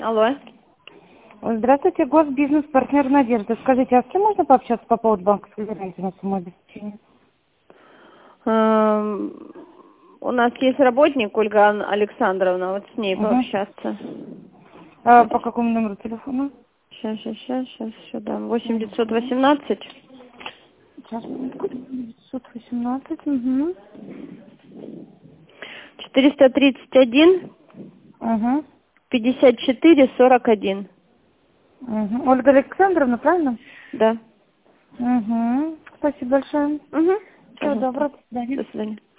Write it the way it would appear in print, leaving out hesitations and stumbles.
Алло. Здравствуйте, госбизнес-партнер Надежда. Скажите, а с кем можно пообщаться по поводу банковской гарантии на самообеспечение? У нас есть работник, Ольга Александровна, вот с ней пообщаться. А по какому номеру телефона? Сейчас, сюда. 8918. Сейчас, 918. Угу. 431. Угу. 5441. Угу. Ольга Александровна, правильно? Да. Угу. Спасибо большое. Угу. Всего доброго. До свидания. До свидания.